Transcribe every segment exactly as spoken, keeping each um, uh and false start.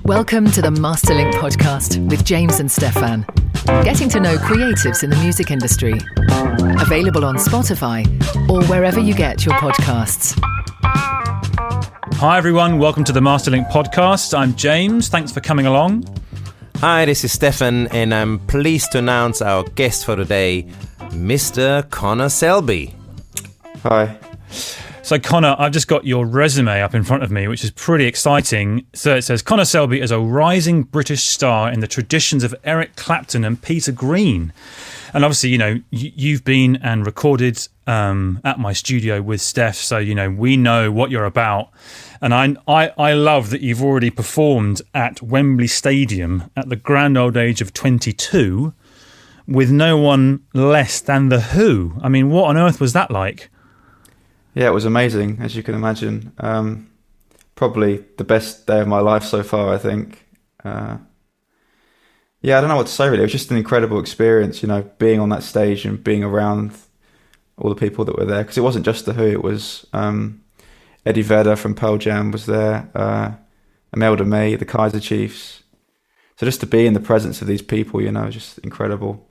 Welcome to the Masterlink podcast with James and Stefan. Getting to know creatives in the music industry. Available on Spotify or wherever you get your podcasts. Hi everyone, welcome to the Masterlink podcast. I'm James, thanks for coming along. Hi, this is Stefan and I'm pleased to announce our guest for today, Mister Connor Selby. Hi. So Connor, I've just got your resume up in front of me, which is pretty exciting. So it says, Connor Selby is a rising British star in the traditions of Eric Clapton and Peter Green. And obviously, you know, you've been and recorded um, at my studio with Steph, so, you know, we know what you're about. And I, I, I love that you've already performed at Wembley Stadium at the grand old age of twenty-two with no one less than The Who. I mean, what on earth was that like? Yeah, it was amazing, as you can imagine. Um, probably the best day of my life so far, I think. Uh, yeah, I don't know what to say really. It was just an incredible experience, you know, being on that stage and being around all the people that were there. Because it wasn't just The Who, it was um, Eddie Vedder from Pearl Jam was there, uh, Imelda May, the Kaiser Chiefs. So just to be in the presence of these people, you know, just incredible.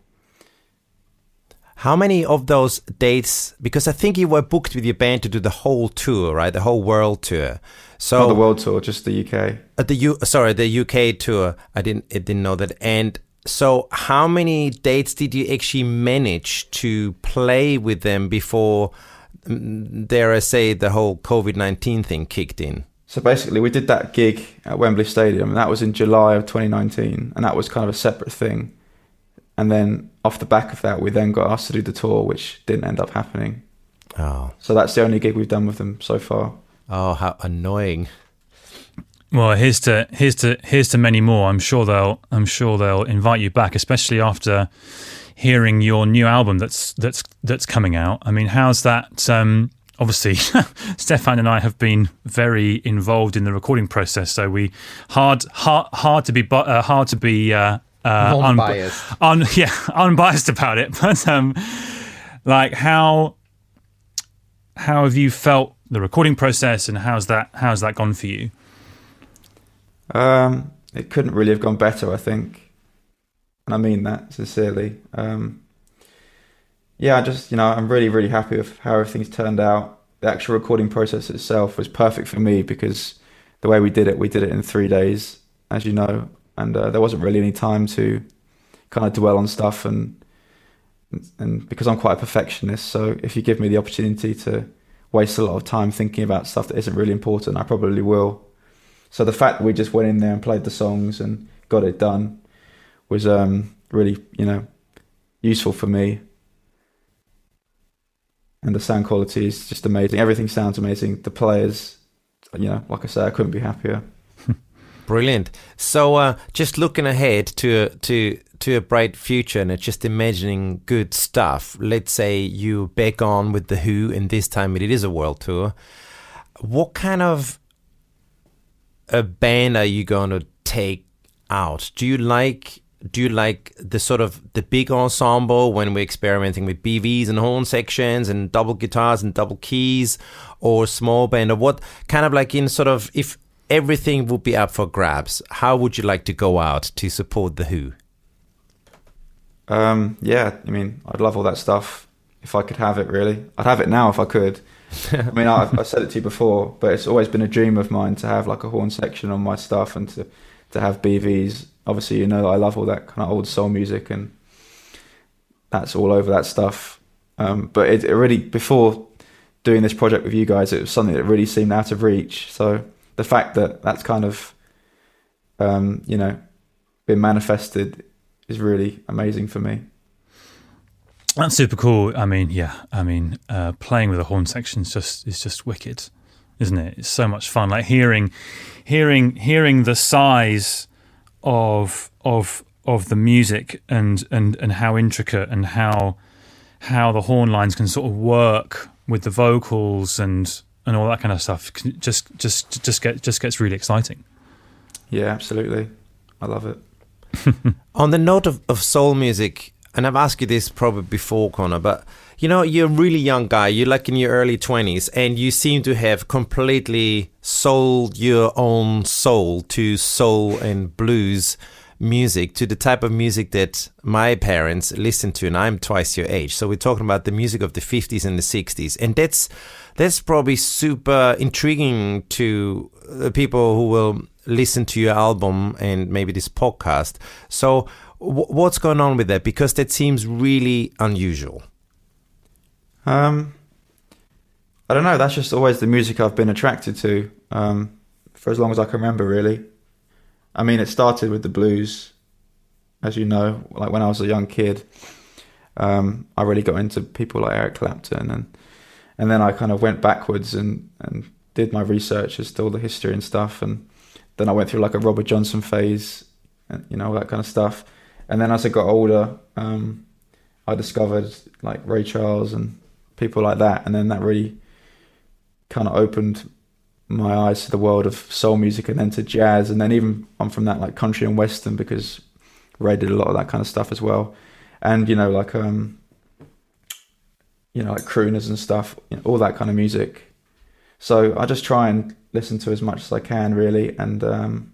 How many of those dates, because I think you were booked with your band to do the whole tour, right? The whole world tour. So Not the world tour, just the U K. Uh, the U, sorry, the U K tour. I didn't, I didn't know that. And so how many dates did you actually manage to play with them before, dare I say, the whole COVID nineteen thing kicked in? So basically, we did that gig at Wembley Stadium, and that was in July of twenty nineteen, and that was kind of a separate thing. And then off the back of that, we then got asked to do the tour, which didn't end up happening. Oh. So that's the only gig we've done with them so far. Oh, how annoying. Well, here's to here's to here's to many more. I'm sure they'll I'm sure they'll invite you back, especially after hearing your new album that's that's that's coming out. I mean, how's that? Um, obviously, Stefan and I have been very involved in the recording process, so we hard hard hard to be uh, hard to be. Uh, Uh, unbiased, un, un, yeah, unbiased about it. But um, like, how how have you felt the recording process, and how's that how's that gone for you? Um, it couldn't really have gone better, I think, and I mean that sincerely. Um, yeah, I just you know I'm really really happy with how everything's turned out. The actual recording process itself was perfect for me because the way we did it, we did it in three days, as you know. And uh, there wasn't really any time to kind of dwell on stuff, and and because I'm quite a perfectionist, so if you give me the opportunity to waste a lot of time thinking about stuff that isn't really important, I probably will. So the fact that we just went in there and played the songs and got it done was um, really, you know, useful for me. And the sound quality is just amazing. Everything sounds amazing. The players, you know, like I say, I couldn't be happier. Brilliant. So, uh, just looking ahead to to to a bright future and just imagining good stuff. Let's say you back on with The Who, and this time it is a world tour. What kind of a band are you going to take out? Do you like do you like the sort of the big ensemble when we're experimenting with B Vs and horn sections and double guitars and double keys, or small band, or what kind of like in sort of if everything would be up for grabs, how would you like to go out to support The Who? Um, yeah, I mean, I'd love all that stuff if I could have it, really. I'd have it now if I could. I mean, I've, I've said it to you before, but it's always been a dream of mine to have like a horn section on my stuff and to, to have B Vs. Obviously, you know that I love all that kind of old soul music, and that's all over that stuff. Um, but it, it really, before doing this project with you guys, it was something that really seemed out of reach. So the fact that that's kind of, um, you know, been manifested is really amazing for me. That's super cool. I mean, yeah, I mean, uh, playing with a horn section is just is just wicked, isn't it? It's so much fun. Like hearing, hearing, hearing the size of of of the music and and and how intricate and how how the horn lines can sort of work with the vocals and. and all that kind of stuff just just just get just gets really exciting. Yeah, absolutely. I love it. On the note of, of soul music, and I've asked you this probably before, Connor, but you know, you're a really young guy. You're like in your early twenties, and you seem to have completely sold your own soul to soul and blues music, to the type of music that my parents listened to, and I'm twice your age. So we're talking about the music of the fifties and the sixties, and that's that's probably super intriguing to the people who will listen to your album and maybe this podcast. So w- what's going on with that? Because that seems really unusual. Um, I don't know. That's just always the music I've been attracted to um, for as long as I can remember, really. I mean, it started with the blues, as you know, like when I was a young kid. Um, I really got into people like Eric Clapton, and and then I kind of went backwards and, and did my research as to all the history and stuff, and then I went through like a Robert Johnson phase, and, you know, all that kind of stuff. And then as I got older, um, I discovered like Ray Charles and people like that, and then that really kind of opened my eyes to the world of soul music, and then to jazz, and then even I'm from that like country and western, because Ray did a lot of that kind of stuff as well, and you know like um you know like crooners and stuff, you know, all that kind of music. So I just try and listen to as much as I can, really, and um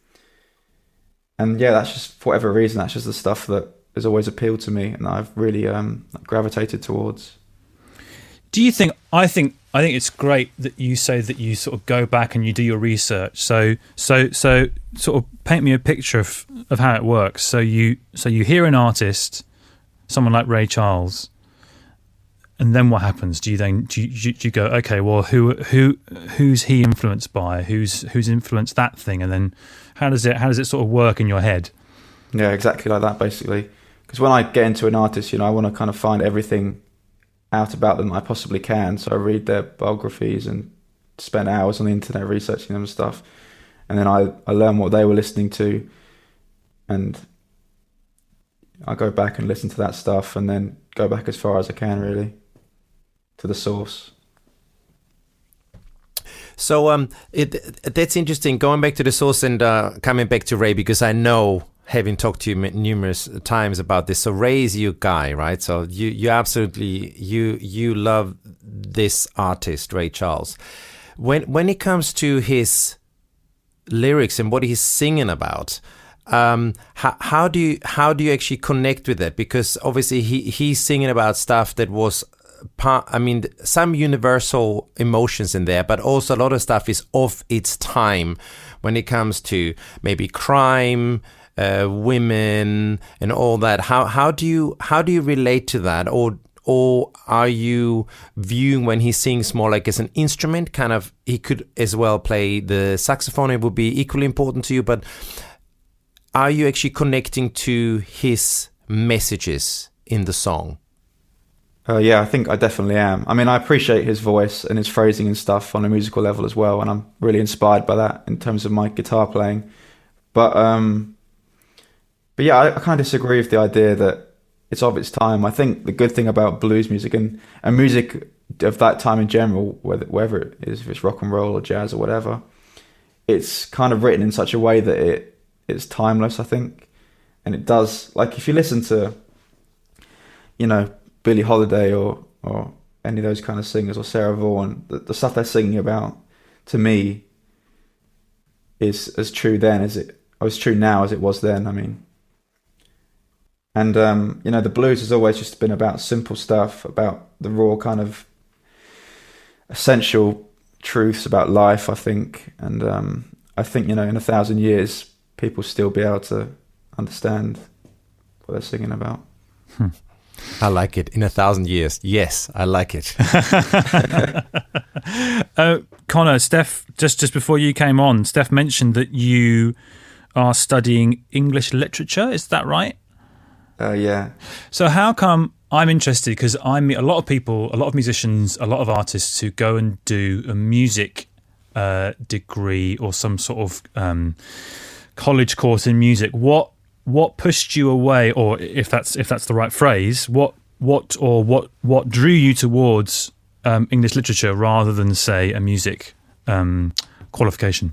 and yeah, that's just, for whatever reason, that's just the stuff that has always appealed to me, and I've really um gravitated towards. Do you think, I think, I think it's great that you say that you sort of go back and you do your research. So, so, so sort of paint me a picture of, of how it works. So you, so you hear an artist, someone like Ray Charles, and then what happens? Do you then, do you, do you go, okay, well, who, who, who's he influenced by? Who's, who's influenced that thing? And then how does it, how does it sort of work in your head? Yeah, exactly like that, basically. Because when I get into an artist, you know, I want to kind of find everything out about them I possibly can. So I read their biographies and spend hours on the internet researching them and stuff. And then I, I learn what they were listening to, and I go back and listen to that stuff, and then go back as far as I can, really, to the source. So um, it that's interesting. Going back to the source and uh, coming back to Ray, because I know, having talked to you numerous times about this. So Ray is your guy, right? So you you absolutely you you love this artist, Ray Charles. When when it comes to his lyrics and what he's singing about, um, how how do you how do you actually connect with that? Because obviously he he's singing about stuff that was, I mean, some universal emotions in there, but also a lot of stuff is of its time when it comes to maybe crime, uh, women, and all that. How how do you how do you relate to that, or or are you viewing when he sings more like as an instrument? Kind of, he could as well play the saxophone; it would be equally important to you. But are you actually connecting to his messages in the song? Uh, yeah, I think I definitely am. I mean, I appreciate his voice and his phrasing and stuff on a musical level as well, and I'm really inspired by that in terms of my guitar playing. But um, but yeah, I, I kind of disagree with the idea that it's of its time. I think the good thing about blues music and, and music of that time in general, whether, whether it is, if it's rock and roll or jazz or whatever, it's kind of written in such a way that it it's timeless, I think. And it does, like, if you listen to, you know, Billie Holiday or or any of those kind of singers, or Sarah Vaughan, the, the stuff they're singing about, to me, is as true then as it, or as true now as it was then. I mean, and um, you know, the blues has always just been about simple stuff, about the raw kind of essential truths about life, I think. And um, I think, you know, in a thousand years, people still be able to understand what they're singing about. Hmm. I like it. In a thousand years. Yes, I like it. uh, Connor, Steph, just, just before you came on, Steph mentioned that you are studying English literature. Is that right? Uh, yeah. So how come, I'm interested, because I meet a lot of people, a lot of musicians, a lot of artists who go and do a music uh, degree or some sort of um, college course in music. What What pushed you away, or if that's if that's the right phrase, what what or what what drew you towards um, English literature rather than, say, a music um, qualification?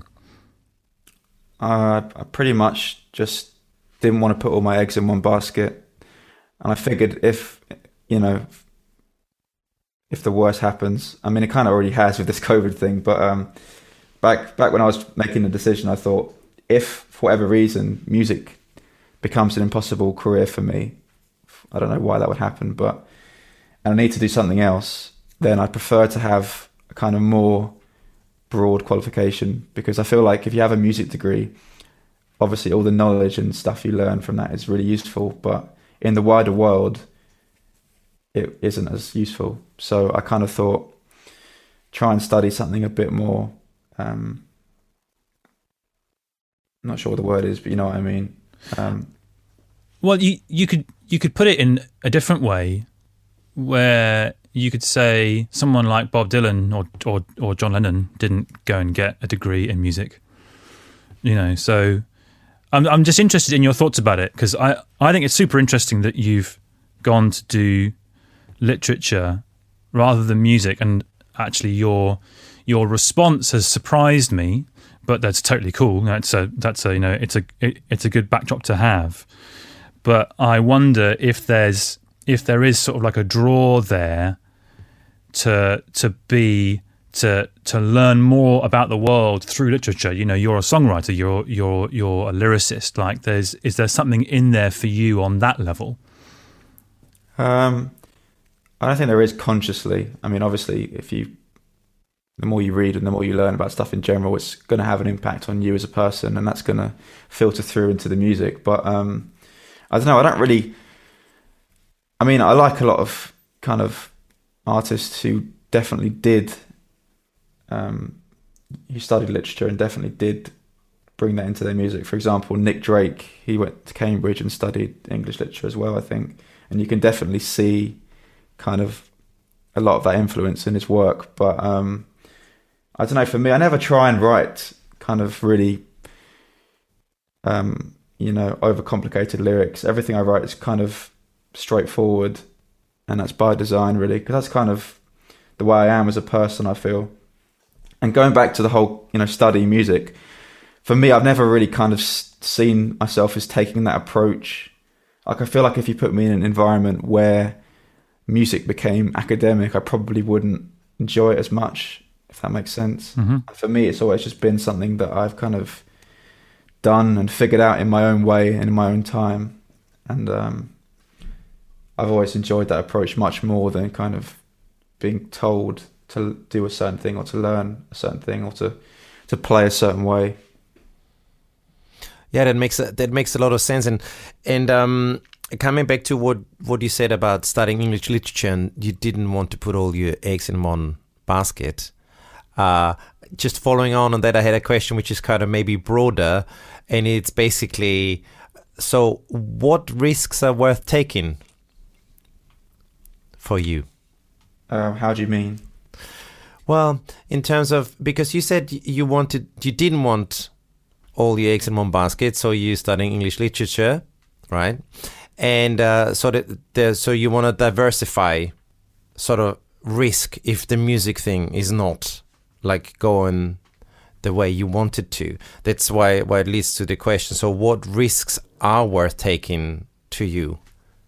Uh, I pretty much just didn't want to put all my eggs in one basket. And I figured if, you know, if the worst happens, I mean, it kind of already has with this COVID thing, but um, back back when I was making the decision, I thought, if for whatever reason music becomes an impossible career for me, I don't know why that would happen, but and I need to do something else, then I prefer to have a kind of more broad qualification, because I feel like if you have a music degree, obviously all the knowledge and stuff you learn from that is really useful, but in the wider world, it isn't as useful. So I kind of thought, try and study something a bit more, um, I'm not sure what the word is, but you know what I mean. Um, well, you, you could you could put it in a different way, where you could say someone like Bob Dylan or, or, or John Lennon didn't go and get a degree in music. You know, so I'm I'm just interested in your thoughts about it, because I, I think it's super interesting that you've gone to do literature rather than music, and actually your your response has surprised me, but that's totally cool. That's a that's a you know it's a it, it's a good backdrop to have. But I wonder if there's if there is sort of like a draw there to to be to to learn more about the world through literature. You know, you're a songwriter, you're you're you're a lyricist. Like, there's is there something in there for you on that level? Um, I don't think there is consciously. I mean, obviously, if you the more you read and the more you learn about stuff in general, it's going to have an impact on you as a person, and that's going to filter through into the music. But um, I don't know. I don't really. I mean, I like a lot of kind of artists who definitely did, um, who studied literature and definitely did bring that into their music. For example, Nick Drake, he went to Cambridge and studied English literature as well, I think. And you can definitely see kind of a lot of that influence in his work. But um, I don't know, for me, I never try and write kind of really, um, you know, overcomplicated lyrics. Everything I write is kind of straightforward, and that's by design, really, because that's kind of the way I am as a person, I feel. And going back to the whole, you know, studying music, for me, I've never really kind of seen myself as taking that approach. Like, I feel like if you put me in an environment where music became academic, I probably wouldn't enjoy it as much, if that makes sense. Mm-hmm. For me, it's always just been something that I've kind of done and figured out in my own way and in my own time. And um, I've always enjoyed that approach much more than kind of being told to do a certain thing or to learn a certain thing or to, to play a certain way. Yeah, that makes a, that makes a lot of sense. And and um, coming back to what, what you said about studying English literature, and you didn't want to put all your eggs in one basket. Uh, just following on on that, I had a question which is kind of maybe broader, and it's basically, so what risks are worth taking for you? Uh, how do you mean? Well, in terms of, because you said you wanted, you didn't want all your eggs in one basket, so you're studying English literature, right? And uh, so that the, so you want to diversify sort of risk if the music thing is not like going the way you want it to. That's why why it leads to the question. So what risks are worth taking to you?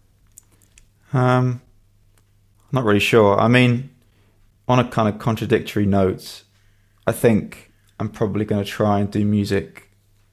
Um, I'm not really sure. I mean, on a kind of contradictory note, I think I'm probably going to try and do music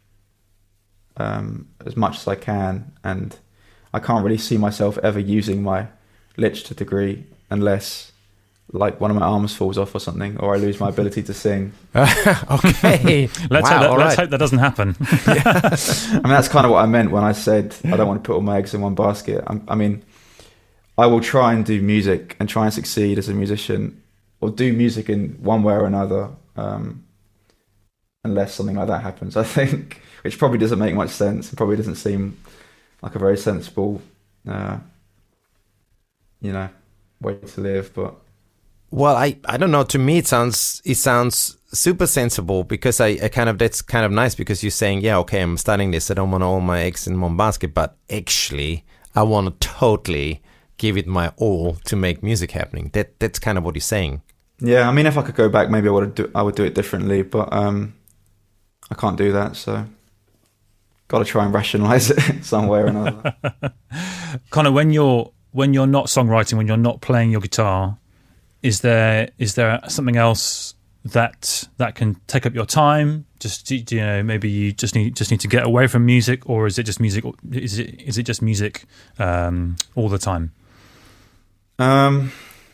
um, as much as I can, and I can't really see myself ever using my literature degree unless, like, one of my arms falls off or something, or I lose my ability to sing. Okay. let's, wow, hope that, all let's right. hope that doesn't happen. I mean, that's kind of what I meant when I said I don't want to put all my eggs in one basket. I, I mean, I will try and do music and try and succeed as a musician, or do music in one way or another, um, unless something like that happens, I think, which probably doesn't make much sense. It probably doesn't seem like a very sensible, uh, you know, way to live, but... Well, I, I don't know. To me, it sounds it sounds super sensible, because I, I kind of that's kind of nice, because you're saying, yeah, okay, I'm studying this. I don't want all my eggs in one basket, but actually, I want to totally give it my all to make music happening. That that's kind of what you're saying. Yeah, I mean, if I could go back, maybe I would do I would do it differently, but um, I can't do that. So, got to try and rationalise it some way or another. Kind of when you're when you're not songwriting, when you're not playing your guitar, is there is there something else that that can take up your time? Just do, do you know, maybe you just need just need to get away from music, or is it just music? Is it is it just music um, all the time? Um.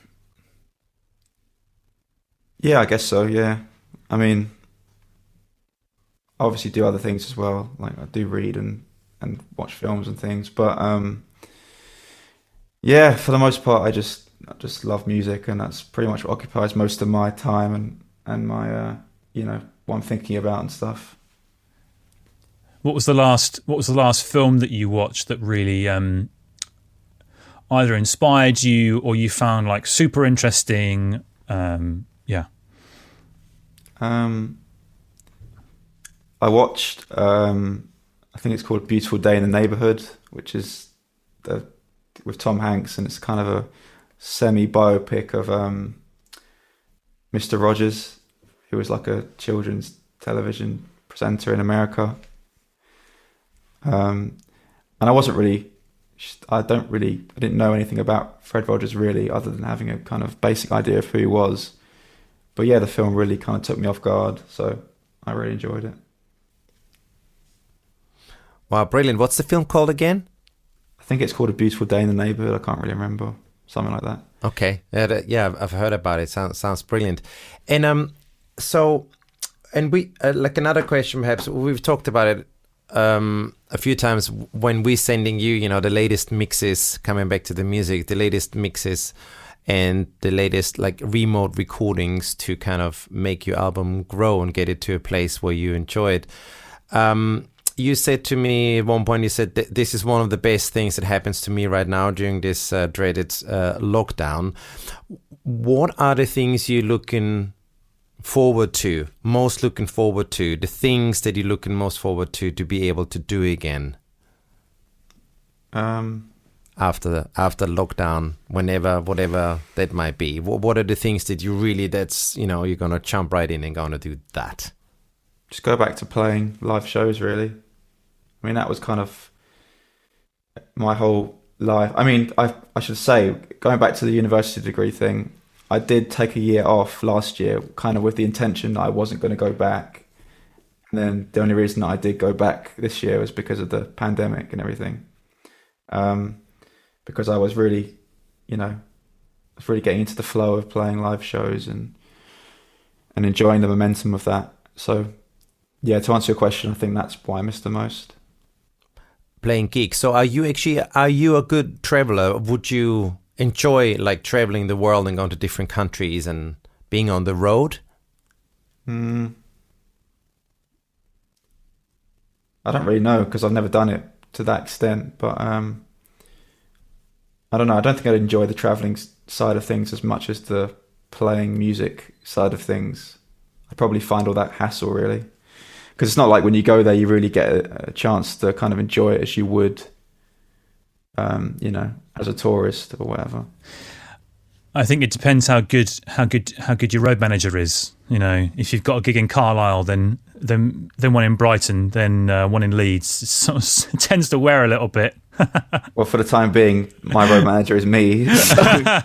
Yeah, I guess so. Yeah, I mean, I obviously do other things as well. Like I do read and and watch films and things, but um, yeah, for the most part, I just I just love music, and that's pretty much what occupies most of my time and and my uh, you know, what I'm thinking about and stuff. What was the last What was the last film that you watched that really um, either inspired you or you found like super interesting? Um, yeah. Um, I watched. Um, I think it's called Beautiful Day in the Neighborhood, which is the with Tom Hanks, and it's kind of a semi biopic of um, Mister Rogers, who was like a children's television presenter in America. Um, and I wasn't really. I don't really. I didn't know anything about Fred Rogers really, other than having a kind of basic idea of who he was. But yeah, the film really kind of took me off guard, so I really enjoyed it. Wow, brilliant. What's the film called again? I think it's called A Beautiful Day in the Neighborhood. I can't really remember. Something like that. Okay. Yeah, that, yeah I've heard about it. Sounds sounds brilliant. And um, so, and we, uh, like another question perhaps, we've talked about it um, a few times when we're sending you, you know, the latest mixes, coming back to the music, the latest mixes and the latest like remote recordings to kind of make your album grow and get it to a place where you enjoy it. Um, you said to me at one point, you said, this is one of the best things that happens to me right now during this uh, dreaded uh, lockdown. What are the things you're looking forward to, most looking forward to, the things that you're looking most forward to, to be able to do again? Um... After after lockdown, whenever, whatever that might be, what, what are the things that you really, that's, you know, you're going to jump right in and going to do that? Just go back to playing live shows, really. I mean, that was kind of my whole life. I mean, I I should say, going back to the university degree thing, I did take a year off last year, kind of with the intention that I wasn't going to go back. And then the only reason that I did go back this year was because of the pandemic and everything. Um, because I was really, you know, I was really getting into the flow of playing live shows and and enjoying the momentum of that. So, yeah, to answer your question, I think that's why I missed the most. Playing gigs. So are you actually, are you a good traveler? Would you enjoy like traveling the world and going to different countries and being on the road? Mm. I don't really know because I've never done it to that extent, but um, I don't know. I don't think I'd enjoy the traveling side of things as much as the playing music side of things. I'd probably find all that hassle really, because it's not like when you go there you really get a, a chance to kind of enjoy it as you would, um, you know, as a tourist or whatever. I think it depends how good how good how good your road manager is. You know, if you've got a gig in Carlisle, then then then one in Brighton, then uh, one in Leeds. It, sort of, it tends to wear a little bit. Well, for the time being, my road manager is me. So.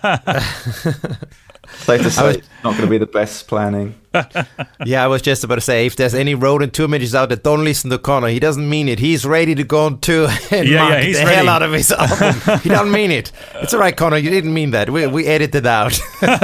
Safe to say, it's not going to be the best planning. Yeah, I was just about to say, if there's any road and tour managers out there, don't listen to Connor. He doesn't mean it. He's ready to go on tour and yeah, market yeah, he's the ready. hell out of his album. He doesn't mean it. It's all right, Connor. You didn't mean that. We we edited out.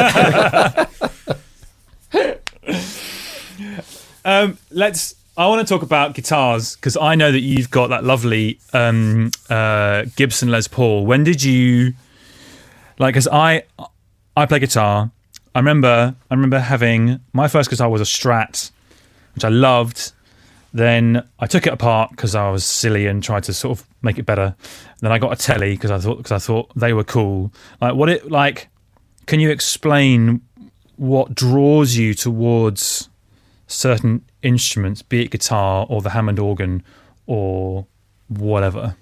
um, let's. I want to talk about guitars because I know that you've got that lovely um, uh, Gibson Les Paul. When did you like? Because I I play guitar. I remember I remember having my first guitar was a Strat, which I loved. Then I took it apart because I was silly and tried to sort of make it better. Then I got a Tele because I thought because I thought they were cool. Like what it like? Can you explain what draws you towards certain instruments, be it guitar or the Hammond organ or whatever?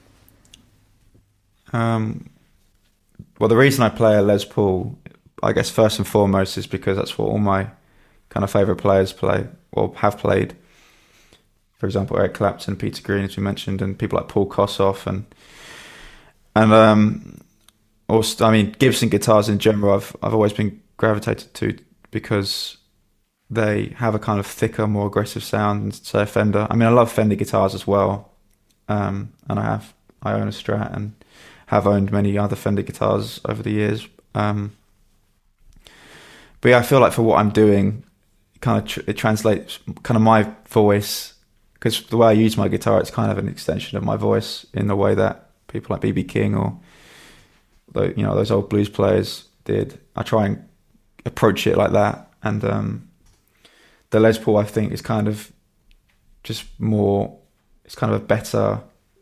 Um, well, the reason I play a Les Paul, I guess first and foremost, is because that's what all my kind of favourite players play or have played. for example, Eric Clapton, Peter Green, as we mentioned, and people like Paul Kossoff, and and um, also, I mean, Gibson guitars in general, I've I've always been gravitated to because they have a kind of thicker, more aggressive sound than, say, a Fender. I mean, I love Fender guitars as well, um, and I have I own a Strat and have owned many other Fender guitars over the years. Um, but yeah, I feel like for what I'm doing, it kind of tr- it translates kind of my voice, because the way I use my guitar, it's kind of an extension of my voice in the way that people like B B King or you know those old blues players did. I try and approach it like that, and um, the Les Paul, I think, is kind of just more. It's kind of a better.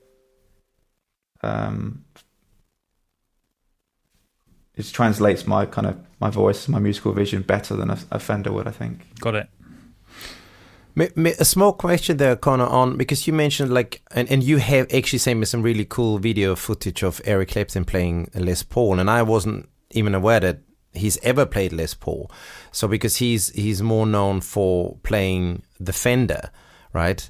Um, it translates my kind of my voice, my musical vision better than a, a Fender would, I think. Got it. A small question there, Connor, on because you mentioned like, and, and you have actually sent me some really cool video footage of Eric Clapton playing Les Paul, and I wasn't even aware that he's ever played Les Paul. So because he's he's more known for playing the Fender, right?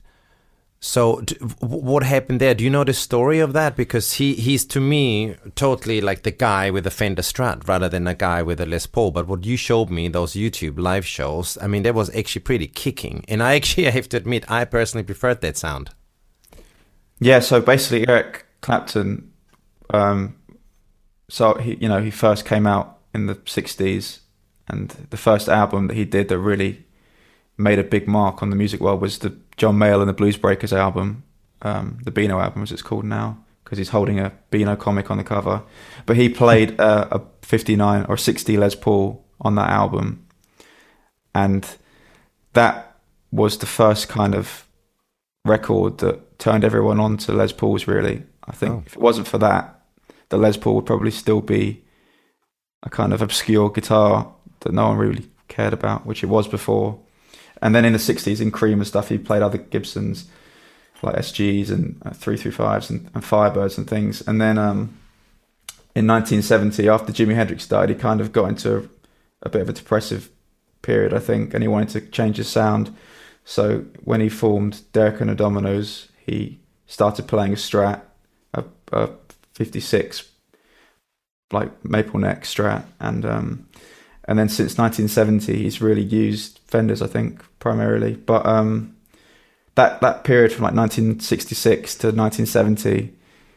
So d- what happened there? Do you know the story of that? Because he, he's to me totally like the guy with a Fender Strat rather than a guy with a Les Paul. But what you showed me, those YouTube live shows, I mean, that was actually pretty kicking. And I actually have to admit, I personally preferred that sound. Yeah, so basically Eric Clapton, um, so he, you know, he first came out in the sixties, and the first album that he did that really made a big mark on the music world was the John Mayall and the Blues Breakers album, um, the Beano album as it's called now, because he's holding a Beano comic on the cover. But he played uh, a fifty-nine or sixty Les Paul on that album, and that was the first kind of record that turned everyone on to Les Pauls, really. I think oh. if it wasn't for that, the Les Paul would probably still be a kind of obscure guitar that no one really cared about, which it was before. And then in the sixties, in Cream and stuff, he played other Gibsons, like S Gs and uh, three thirty-fives and, and Firebirds and things. And then um, in nineteen seventy, after Jimi Hendrix died, he kind of got into a, a bit of a depressive period, I think, and he wanted to change his sound. So when he formed Derek and the Dominos, he started playing a Strat, a, a fifty-six, like maple neck Strat, and um, and then since nineteen seventy, he's really used Fenders, I think, primarily. But um, that that period from like nineteen sixty-six to nineteen seventy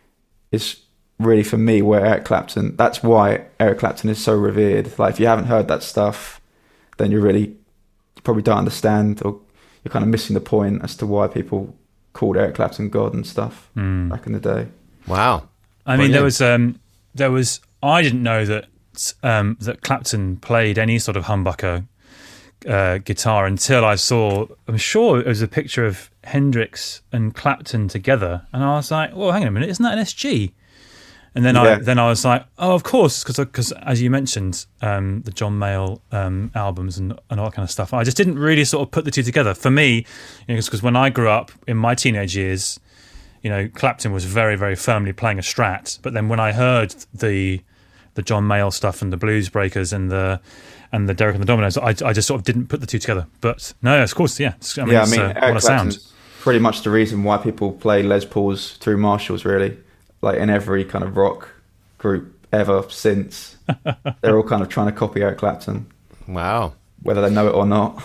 is really, for me, where Eric Clapton. That's why Eric Clapton is so revered. Like, if you haven't heard that stuff, then you really you probably don't understand, or you're kind of missing the point as to why people called Eric Clapton God and stuff mm. back in the day. Wow. I mean, Brilliant. there was um, there was I didn't know that um, that Clapton played any sort of humbucker uh, guitar until I saw. I'm sure it was a picture of Hendrix and Clapton together, and I was like, "Well, hang on a minute, isn't that an S G?" And then yeah. I then I was like, "Oh, of course," because because as you mentioned, um, the John Mayall um, albums and, and all that kind of stuff. I just didn't really sort of put the two together. For me, because you know, when I grew up in my teenage years, you know, Clapton was very, very firmly playing a Strat. But then when I heard the the John Mayall stuff and the Blues Breakers and the and the Derek and the Dominos, I, I just sort of didn't put the two together. But no, of course, yeah. I mean, yeah, it's, I mean, uh, Eric what a sound. Pretty much the reason why people play Les Pauls through Marshalls, really. Like in every kind of rock group ever since, they're all kind of trying to copy Eric Clapton. Wow. Whether they know it or not.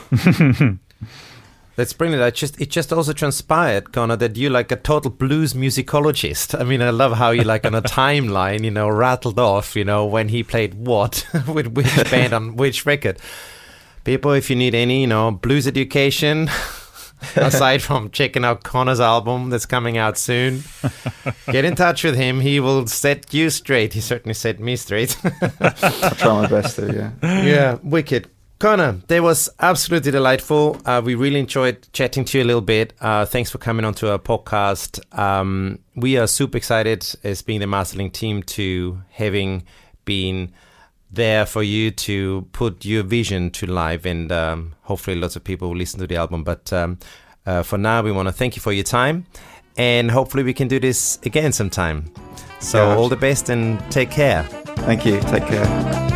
That's brilliant. I just it just also transpired, Connor, that you're like a total blues musicologist. I mean, I love how you like on a timeline, you know, rattled off, you know, when he played what with which band on which record. People, if you need any, you know, blues education, aside from checking out Connor's album that's coming out soon, get in touch with him. He will set you straight. He certainly set me straight. I'll try my best to, yeah. Yeah, wicked. Connor, that was absolutely delightful. Uh, we really enjoyed chatting to you a little bit. Uh, thanks for coming onto our podcast. Um, we are super excited as being the Masterlink team to having been there for you to put your vision to life, and um, hopefully lots of people will listen to the album. But um, uh, for now, we want to thank you for your time, and hopefully we can do this again sometime. So yeah, all the best and take care. Thank you. Take care.